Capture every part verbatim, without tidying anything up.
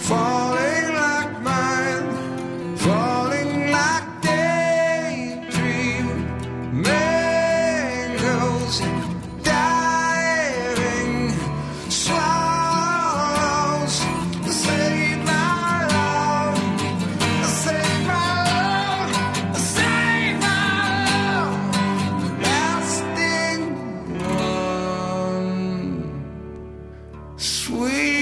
falling like mine, falling like daydream mangoes, diving swallows. Save my love, save my love, save my love, lasting one, sweet.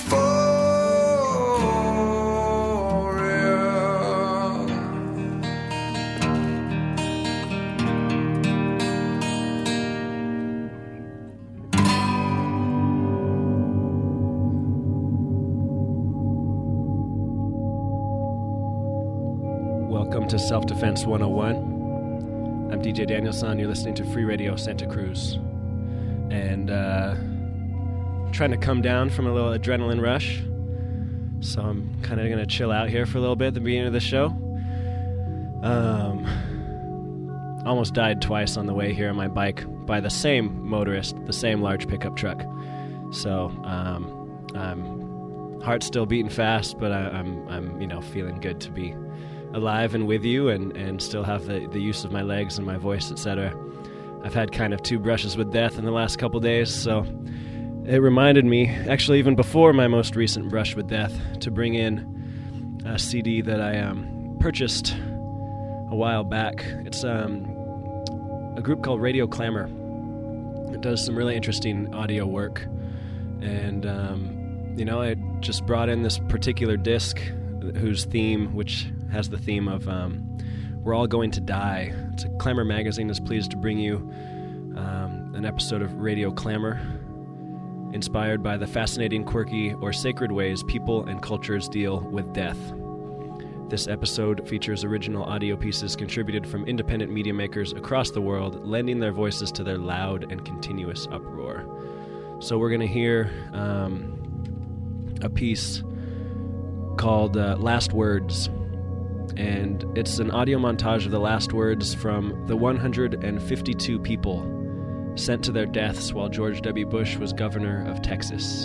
Welcome to Self-Defense one oh one. I'm D J Danielson. You're listening to Free Radio Santa Cruz. And uh, trying to come down from a little adrenaline rush. So I'm kind of going to chill out here for a little bit at the beginning of the show. Um, almost died twice on the way here on my bike by the same motorist, the same large pickup truck. So um, I'm heart's still beating fast, but I, I'm, I'm, you know, feeling good to be alive and with you, and, and still have the, the use of my legs and my voice, et cetera. I've had kind of two brushes with death in the last couple days, so it reminded me, actually even before my most recent brush with death, to bring in a C D that I um, purchased a while back. It's um, a group called Radio Clamor. It does some really interesting audio work, and um, you know, I just brought in this particular disc whose theme, which has the theme of um, We're All Going to Die. It's a Clamor magazine is pleased to bring you um, an episode of Radio Clamor, inspired by the fascinating, quirky, or sacred ways people and cultures deal with death. This episode features original audio pieces contributed from independent media makers across the world, lending their voices to their loud and continuous uproar. So we're going to hear um, a piece called uh, Last Words, and it's an audio montage of the last words from the one hundred fifty-two people sent to their deaths while George W. Bush was governor of Texas.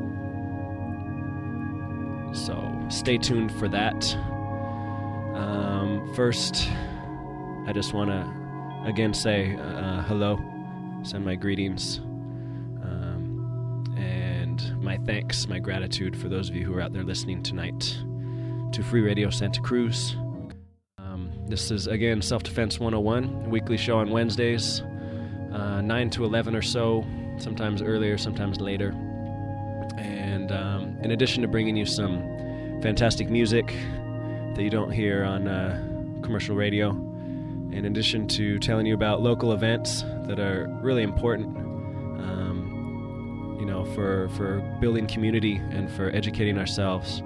So stay tuned for that. Um, first, I just want to again say uh, hello, send my greetings, um, and my thanks, my gratitude for those of you who are out there listening tonight to Free Radio Santa Cruz. Um, this is, again, Self-Defense one oh one, a weekly show on Wednesdays, uh, nine to eleven or so, sometimes earlier, sometimes later. And um, in addition to bringing you some fantastic music that you don't hear on uh, commercial radio, in addition to telling you about local events that are really important, um, you know, for, for building community and for educating ourselves.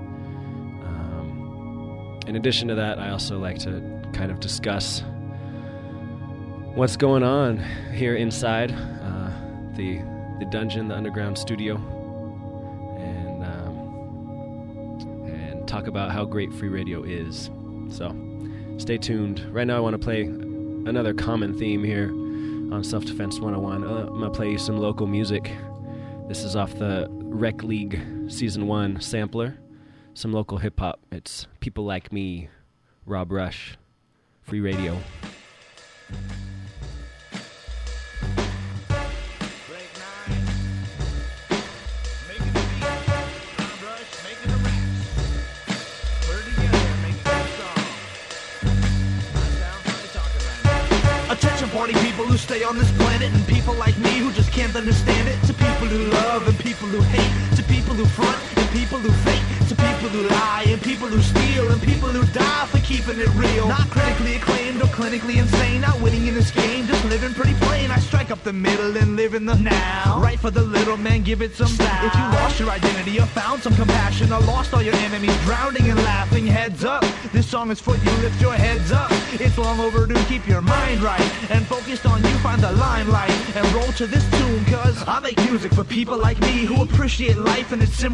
In addition to that, I also like to kind of discuss what's going on here inside uh, the the dungeon, the underground studio, and um, and talk about how great free radio is. So stay tuned. Right now I want to play another common theme here on Self-Defense one oh one. Uh, I'm going to play you some local music. This is off the Rec League Season one sampler. Some local hip-hop. It's People Like Me, Rob Rush, Free Radio. Attention party people who stay on this planet, and people like me who just can't understand it. To people who love and people who hate, to people who front and people who fake, to people who lie and people who steal, and people who die for keeping it real. Not critically acclaimed or clinically insane, not winning in this game, just living pretty plain. I strike up the middle and live in the now. Right for the little man, give it some style. If you lost your identity or found some compassion, or lost all your enemies, drowning and laughing, heads up. This song is for you, lift your heads up. It's long overdue, keep your mind right, and focused on you, find the limelight, and roll to this tune, cause I make music for people like me who appreciate life and its simplicity.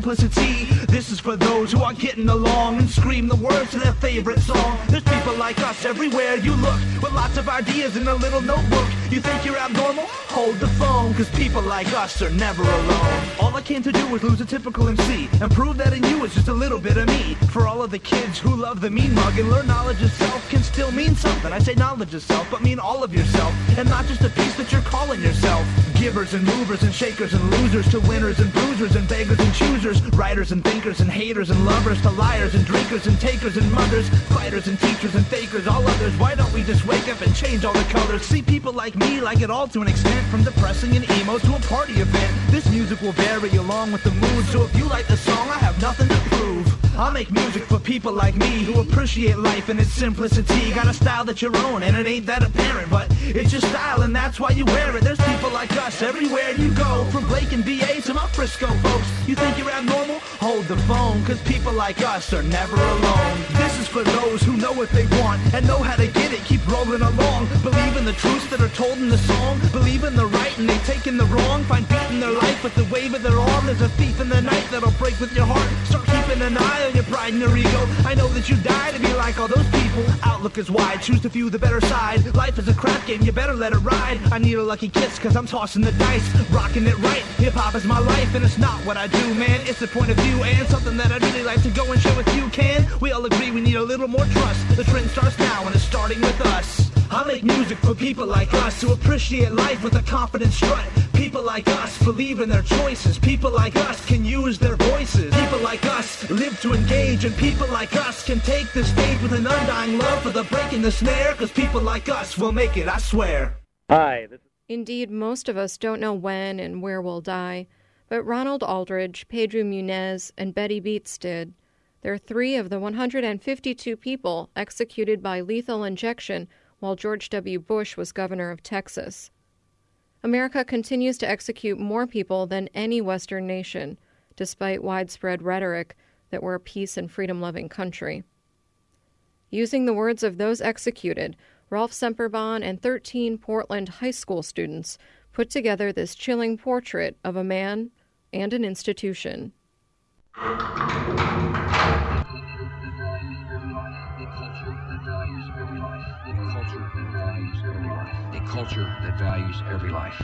me. This is for those who are getting along and scream the words to their favorite song. There's people like us everywhere you look, with lots of ideas in a little notebook. You think you're abnormal? Hold the phone, cause people like us are never alone. All I came to do was lose a typical M C and prove that in you is just a little bit of me. For all of the kids who love the mean mug and learn knowledge of self can still mean something. I say knowledge of self, but mean all of yourself, and not just a piece that you're calling yourself. Givers and movers and shakers and losers, to winners and bruisers and beggars and choosers, writers and thinkers and haters and lovers, to liars and drinkers and takers and mothers, fighters and teachers and fakers, all others. Why don't we just wake up and change all the colors? See, people like me like it all to an extent, from depressing and emo to a party event. This music will vary along with the mood, so if you like the song, I have nothing to prove. I'll make music for people like me who appreciate life in its simplicity. Got a style that's your own and it ain't that apparent, but it's your style and that's why you wear it. There's people like us everywhere you go, from Blake and V A to my Frisco folks. You think you're abnormal? Hold the phone, cause people like us are never alone. This is for those who know what they want and know how to get it, keep rolling along. Believe in the truths that are told in the song, believe in the right and they take in the wrong. Find beat in their life with the wave of their arm. There's a thief in the night that'll break with your heart. Start keeping an eye on your pride and your ego. I know that you die to be like all those people. Outlook is wide, choose to view the better side. Life is a crap game, you better let it ride. I need a lucky kiss cause I'm tossing the dice, rocking it right. Hip-hop is my life and it's not what I do, man. It's the point of view and something that I'd really like to go and share with you. Can we all agree we need a little more trust? The trend starts now and it's starting with us. I make music for people like us who appreciate life with a confident strut. People like us believe in their choices. People like us can use their voices. People like us live to engage, and people like us can take the stage with an undying love for the break and the snare, cause people like us will make it, I swear. Hi, this is Indeed, most of us don't know when and where we'll die, but Ronald Aldridge, Pedro Munez, and Betty Beats did. They're three of the one hundred fifty-two people executed by lethal injection while George W. Bush was governor of Texas. America continues to execute more people than any Western nation, despite widespread rhetoric that we're a peace and freedom-loving country. Using the words of those executed, Ralph Semperbahn and thirteen Portland high school students put together this chilling portrait of a man and an institution. Culture that values every life.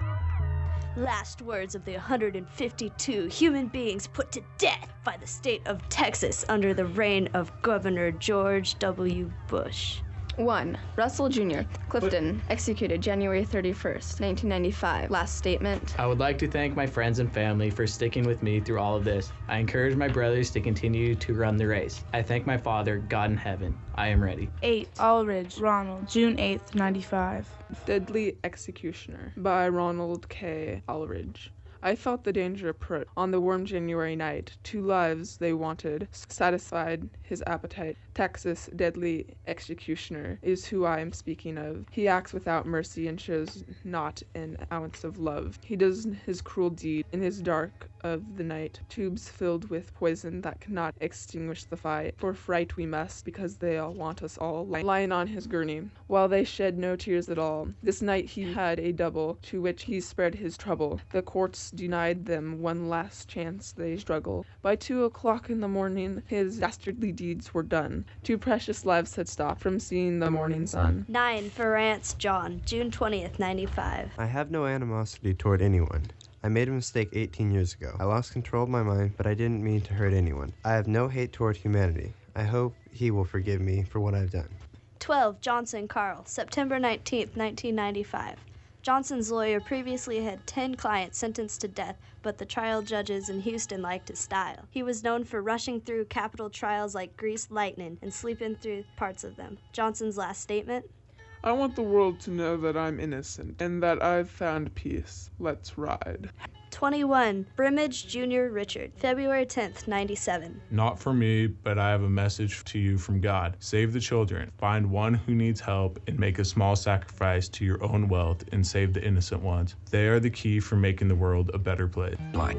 Last words of the one hundred fifty-two human beings put to death by the state of Texas under the reign of Governor George W. Bush. one. Russell Junior Clifton, executed January thirty-first, nineteen ninety-five. Last statement. I would like to thank my friends and family for sticking with me through all of this. I encourage my brothers to continue to run the race. I thank my Father, God in heaven. I am ready. eight. Aldridge Ronald, June eighth, ninety-five. Deadly Executioner by Ronald K. Aldridge. I felt the danger approach. On the warm January night, two lives they wanted satisfied his appetite. Texas Deadly Executioner is who I am speaking of. He acts without mercy and shows not an ounce of love. He does his cruel deed in his dark of the night, tubes filled with poison that cannot extinguish the fight. For fright we must, because they all want us all, lying on his gurney, while they shed no tears at all. This night he had a double, to which he spread his trouble. The courts denied them one last chance, they struggle. By two o'clock in the morning, his dastardly deeds were done. Two precious lives had stopped from seeing the morning sun. nine. Ferrance John, June twentieth, ninety-five. I have no animosity toward anyone. I made a mistake eighteen years ago. I lost control of my mind, but I didn't mean to hurt anyone. I have no hate toward humanity. I hope he will forgive me for what I've done. twelve. Johnson Carl, September nineteenth, nineteen ninety-five. Johnson's lawyer previously had ten clients sentenced to death, but the trial judges in Houston liked his style. He was known for rushing through capital trials like greased lightning and sleeping through parts of them. Johnson's last statement? I want the world to know that I'm innocent and that I've found peace. Let's ride. twenty-one. Brimage Junior Richard, February tenth, ninety-seven. Not for me, but I have a message to you from God. Save the children. Find one who needs help and make a small sacrifice to your own wealth and save the innocent ones. They are the key for making the world a better place.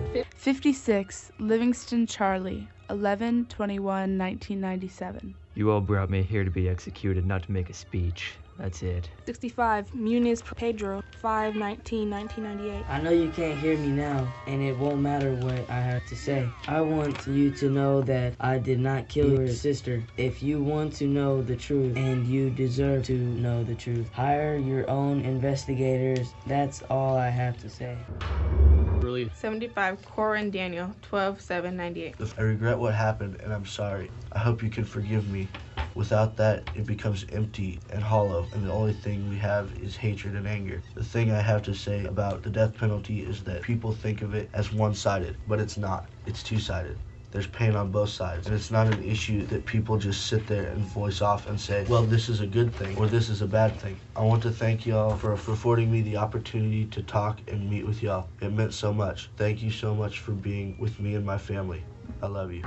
fifty-six. Livingston Charlie, eleven twenty-one nineteen ninety-seven. You all brought me here to be executed, not to make a speech. That's it. sixty-five, Muniz Pedro, five nineteen nineteen ninety-eight. I know you can't hear me now, and it won't matter what I have to say. I want you to know that I did not kill your sister. If you want to know the truth, and you deserve to know the truth, hire your own investigators. That's all I have to say. Really? seventy-five, Corin Daniel, twelve seven ninety-eight. I regret what happened, and I'm sorry. I hope you can forgive me. Without that, it becomes empty and hollow, and the only thing we have is hatred and anger. The thing I have to say about the death penalty is that people think of it as one-sided, but it's not. It's two-sided. There's pain on both sides, and it's not an issue that people just sit there and voice off and say, well, this is a good thing, or this is a bad thing. I want to thank y'all for, for affording me the opportunity to talk and meet with y'all. It meant so much. Thank you so much for being with me and my family. I love you.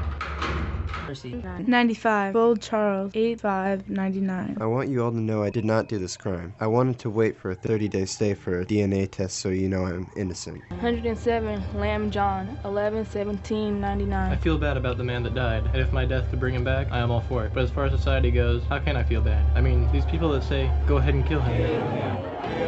ninety-five, Bold Charles, eighty-five ninety-nine. I want you all to know I did not do this crime. I wanted to wait for a thirty-day stay for a D N A test so you know I'm innocent. one hundred seven, Lamb John, eleven seventeen ninety-nine. I feel bad about the man that died, and if my death could bring him back, I am all for it. But as far as society goes, how can I feel bad? I mean, these people that say, go ahead and kill him,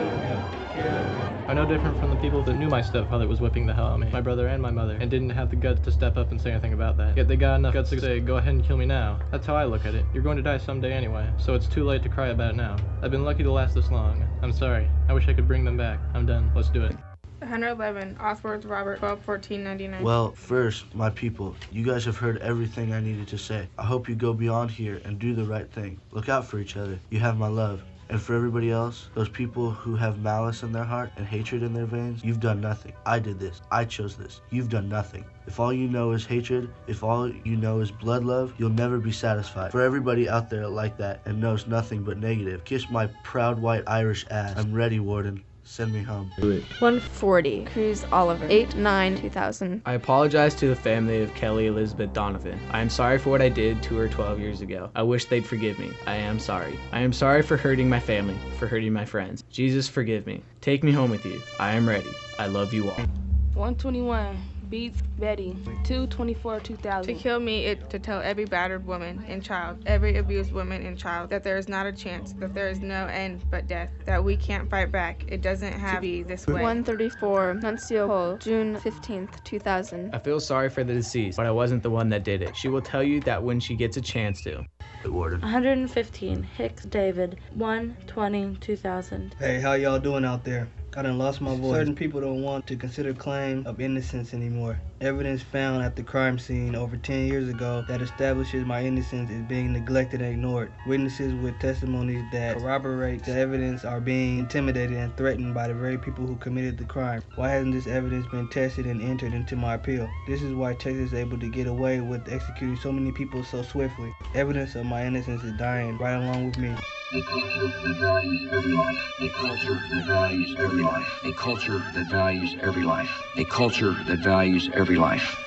are no different from the people that knew my stepfather was whipping the hell out of me, my brother and my mother, and didn't have the guts to step up and say anything about that. Yet they got enough guts to say, go ahead and kill me now. That's how I look at it. You're going to die someday anyway, so it's too late to cry about it now. I've been lucky to last this long. I'm sorry. I wish I could bring them back. I'm done. Let's do it. one hundred eleven, Osworth Robert, twelve fourteen ninety-nine. Well, first, my people, you guys have heard everything I needed to say. I hope you go beyond here and do the right thing. Look out for each other. You have my love. And for everybody else, those people who have malice in their heart and hatred in their veins, you've done nothing. I did this. I chose this. You've done nothing. If all you know is hatred, if all you know is blood love, you'll never be satisfied. For everybody out there like that and knows nothing but negative, kiss my proud white Irish ass. I'm ready, Warden. Send me home. one forty, Cruz Oliver, eight nine two thousand. I apologize to the family of Kelly Elizabeth Donovan. I am sorry for what I did to her twelve years ago. I wish they'd forgive me. I am sorry. I am sorry for hurting my family, for hurting my friends. Jesus, forgive me. Take me home with you. I am ready. I love you all. one twenty-one, Beats Betty, two twenty-four two thousand. To kill me is to tell every battered woman and child, every abused woman and child, that there is not a chance, that there is no end but death, that we can't fight back. It doesn't have to be this way. one thirty-four, Nuncio Hall, June fifteenth two thousand. I feel sorry for the deceased, but I wasn't the one that did it. She will tell you that when she gets a chance to. Warden. one hundred fifteen, Hicks David, one twenty two thousand. Hey, how y'all doing out there? I done lost my voice. Certain people don't want to consider claim of innocence anymore. Evidence found at the crime scene over ten years ago that establishes my innocence is being neglected and ignored. Witnesses with testimonies that corroborate the evidence are being intimidated and threatened by the very people who committed the crime. Why hasn't this evidence been tested and entered into my appeal? This is why Texas is able to get away with executing so many people so swiftly. Evidence of my innocence is dying right along with me. A culture that values every life. A culture that values every life. A culture that values every life. A culture that values every life.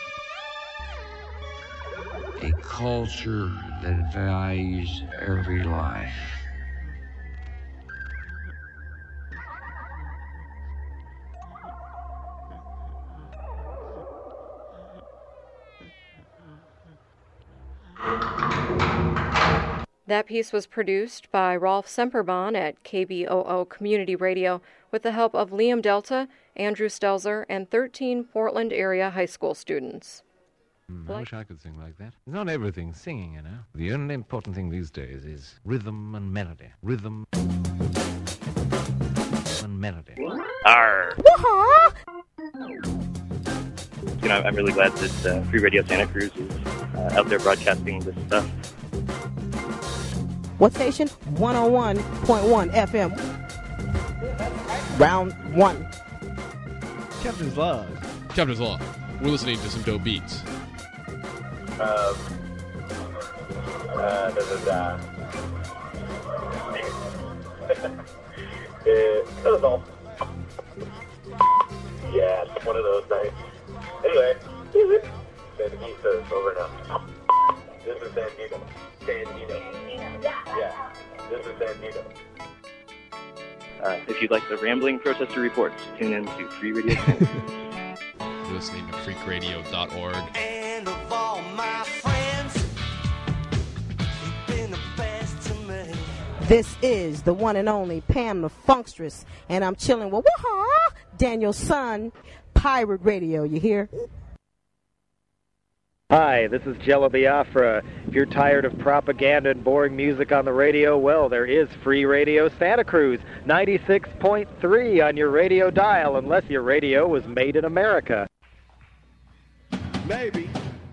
A culture that values every life. That piece was produced by Rolf Semperbahn at K B O O Community Radio with the help of Liam Delta, Andrew Stelzer, and thirteen Portland area high school students. Mm, I wish I could sing like that. It's not everything singing, you know. The only important thing these days is rhythm and melody. Rhythm and melody. Arr! You know, I'm really glad that uh, Free Radio Santa Cruz is uh, out there broadcasting this stuff. What station? one oh one point one F M. Round one. Captain's Log. Captain's Log. We're listening to some dope beats. Um, uh, da, da, da. It, that was all. Yeah, it's one of those nights. Anyway, Sandinista is over now. This is Sandino. Sandino. Yeah, this is Sandino. Uh, if you'd like the rambling protester reports, tune in to Free Radio Santa Cruz. You're listening to freak radio dot org. And of all my friends, you've been the best to me. This is the one and only Pam the Funkstress, and I'm chilling with wah Daniel Son, Pirate Radio. You hear? Hi, this is Jello Biafra. If you're tired of propaganda and boring music on the radio, well, there is Free Radio Santa Cruz, ninety-six point three on your radio dial, unless your radio was made in America. Maybe.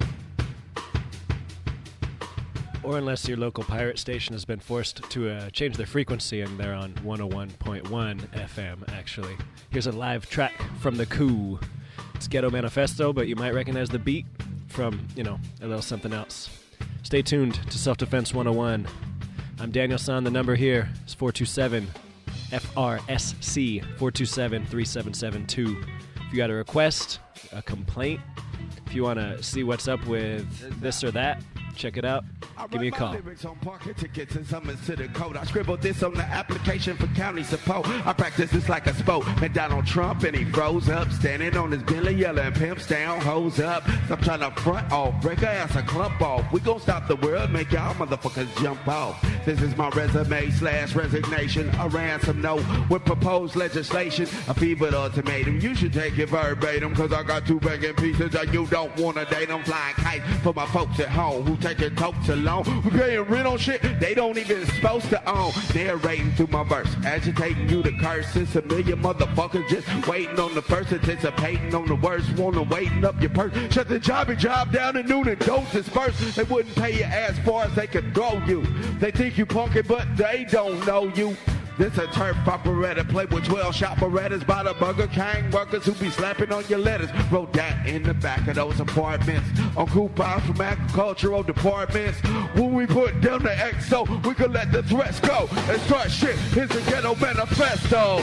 Or unless your local pirate station has been forced to uh, change their frequency and they're on one oh one point one F M, actually. Here's a live track from The Coup. It's Ghetto Manifesto, but you might recognize the beat from, you know, a little something else. Stay tuned to Self-Defense one oh one. I'm Daniel San. The number here is four two seven F R S C, four two seven, three seven seven two. If you got a request, a complaint, if you want to see what's up with this or that, check it out. Give me a call. Lyrics on parking tickets and summons to the code. I scribbled this on the application for county support. I practice this like a sport. And Donald Trump and he froze up, standing on his Bentley yelling pimps down, hoes up. I'm trying to front off, break her ass a clump off. We gon' stop the world, make y'all motherfuckers jump off. This is my resume slash resignation. A ransom note with proposed legislation. A fevered ultimatum. You should take it verbatim, cause I got two begging pieces and you don't wanna date them. Flying kites for my folks at home who taking totes alone. We paying rent on shit they don't even supposed to own. Narrating through my verse, agitating you to curse. It's a million motherfuckers just waiting on the first, anticipating on the worst. Wanna waiting up your purse. Shut the jobby job down at noon and don't disperse. They wouldn't pay you as far as they could throw you. They think you punkin', but they don't know you. This a turf operetta, play with twelve shot Berettas by the Burger King workers who be slapping on your letters. Wrote that in the back of those apartments on coupons from agricultural departments. When we put down the X O, we could let the threats go and start shit. Here's the Ghetto Manifesto.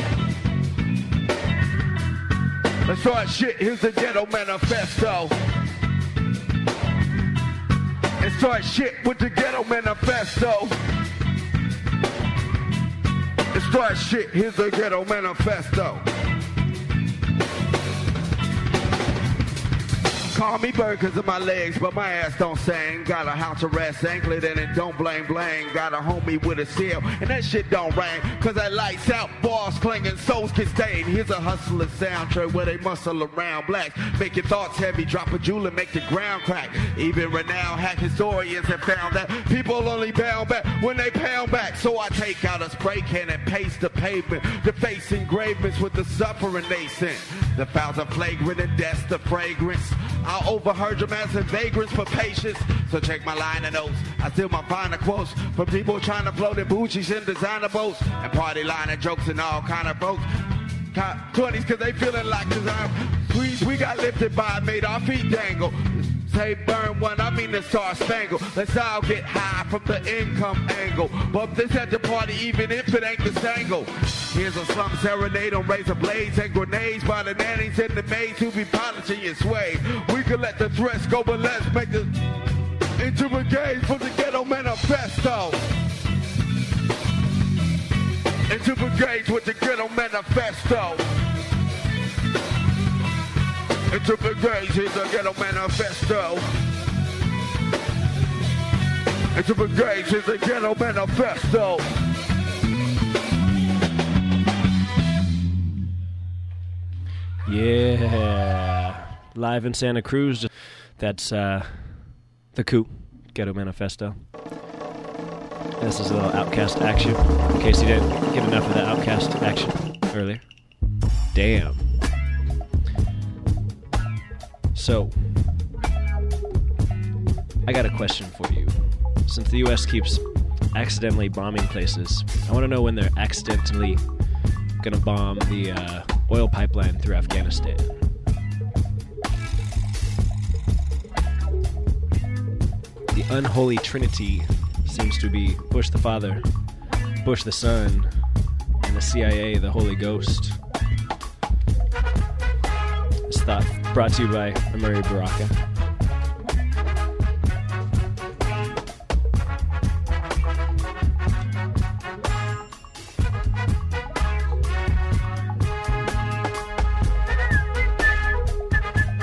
Let's start shit. Here's the Ghetto Manifesto. And start shit with the Ghetto Manifesto. Let's start shit. Here's the Ghetto Manifesto. Call me bird cause of my legs, but my ass don't sing. Got a house arrest anklet and it don't blame blame. Got a homie with a seal and that shit don't rain. Cause that lights out, bars clinging, souls get stained. Here's a hustler soundtrack where they muscle around blacks. Make your thoughts heavy, drop a jewel and make the ground crack. Even renowned hack historians have found that people only bound back when they pound back. So I take out a spray can and paste the pavement. The face engravements with the suffering they sent. The fouls are flagrant and death's the fragrance. I overheard your massive vagrants for patience. So check my liner notes. I steal my finer quotes from people trying to float in Gucci's and designer boats and party liner jokes and all kind of folks. twenties cause they feeling like design. Squeeze, we got lifted by, made our feet dangle. Say burn one, I mean the Star Spangled. Let's all get high from the income angle. Bump this at the party even if it ain't the Stangle. Here's a slum serenade on razor blades and grenades by the nannies and the maids who be polishing your suede. We could let the threats go, but let's make the into brigades for the Ghetto Manifesto. Into brigades with the Ghetto Manifesto. Into brigades, here's the Ghetto Manifesto. Into brigades, here's the Ghetto Manifesto. Yeah. Live in Santa Cruz. That's uh, The Coup, Ghetto Manifesto. This is a little Outcast action, in case you didn't get enough of the Outcast action earlier. Damn. So, I got a question for you. Since the U S keeps accidentally bombing places, I want to know when they're accidentally going to bomb the uh, oil pipeline through Afghanistan. The unholy trinity seems to be Bush the Father, Bush the Son, and the C I A, the Holy Ghost. This thought brought to you by Amiri Baraka.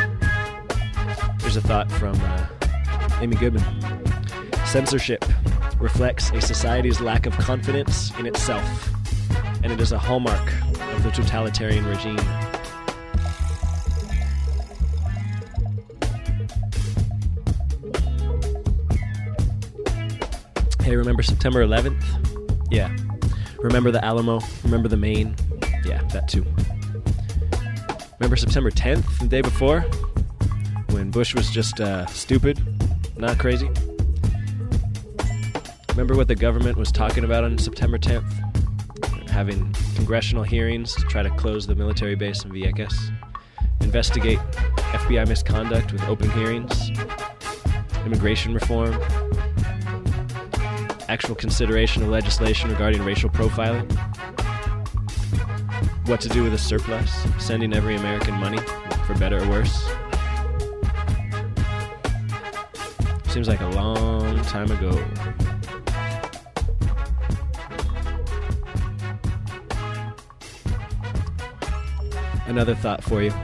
Here's a thought from uh, Amy Goodman. Censorship reflects a society's lack of confidence in itself, and it is a hallmark of the totalitarian regime. Hey, remember September eleventh? Yeah. Remember the Alamo? Remember the Maine? Yeah, that too. Remember September tenth, the day before? When Bush was just uh, stupid, not crazy? Remember what the government was talking about on September tenth? Having congressional hearings to try to close the military base in Vieques, investigate F B I misconduct with open hearings, immigration reform, actual consideration of legislation regarding racial profiling, what to do with a surplus, sending every American money, for better or worse. Seems like a long time ago. Another thought for you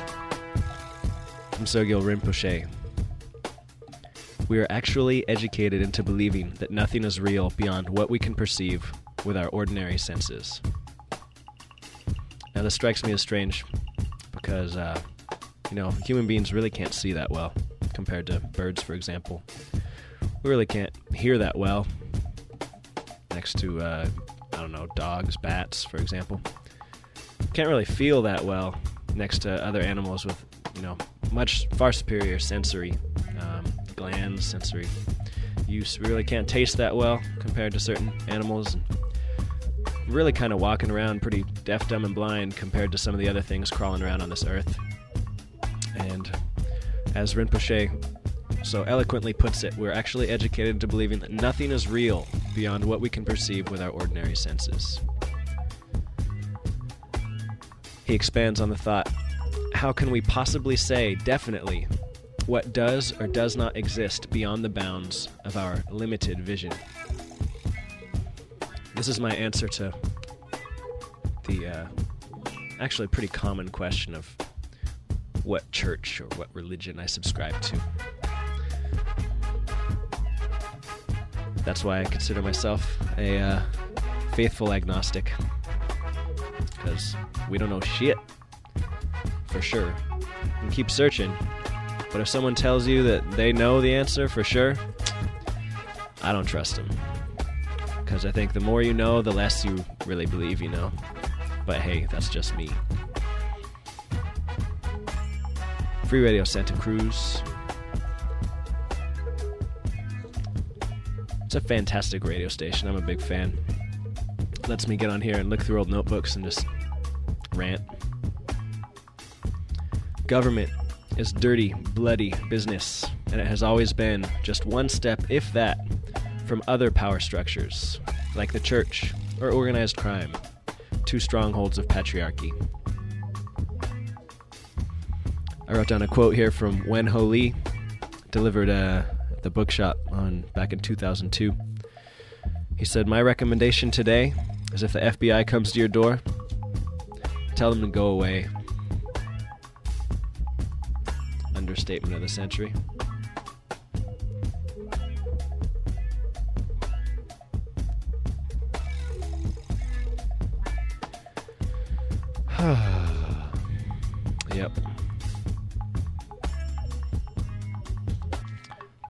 from Sogyal Rinpoche. We are actually educated into believing that nothing is real beyond what we can perceive with our ordinary senses. Now, this strikes me as strange because, uh, you know, human beings really can't see that well compared to birds, for example. We really can't hear that well next to, uh, I don't know, dogs, bats, for example. Can't really feel that well next to other animals with, you know, much far superior sensory um, glands, sensory use. We really can't taste that well compared to certain animals. Really kind of walking around pretty deaf, dumb, and blind compared to some of the other things crawling around on this earth. And as Rinpoche so eloquently puts it, we're actually educated into believing that nothing is real beyond what we can perceive with our ordinary senses. He expands on the thought, how can we possibly say definitely what does or does not exist beyond the bounds of our limited vision? This is my answer to the uh, actually pretty common question of what church or what religion I subscribe to. That's why I consider myself a uh, faithful agnostic, because we don't know shit for sure. You can keep searching, but if someone tells you that they know the answer for sure, I don't trust them. Because I think the more you know, the less you really believe you know. But hey, that's just me. Free Radio Santa Cruz. It's a fantastic radio station. I'm a big fan. Lets me get on here and look through old notebooks and just rant. Government is dirty, bloody business, and it has always been just one step, if that, from other power structures, like the church or organized crime, two strongholds of patriarchy. I wrote down a quote here from Wen Ho Lee, delivered uh, at the bookshop on back in two thousand two. He said, "My recommendation today is if the F B I comes to your door, tell them to go away." Understatement of the century. Yep.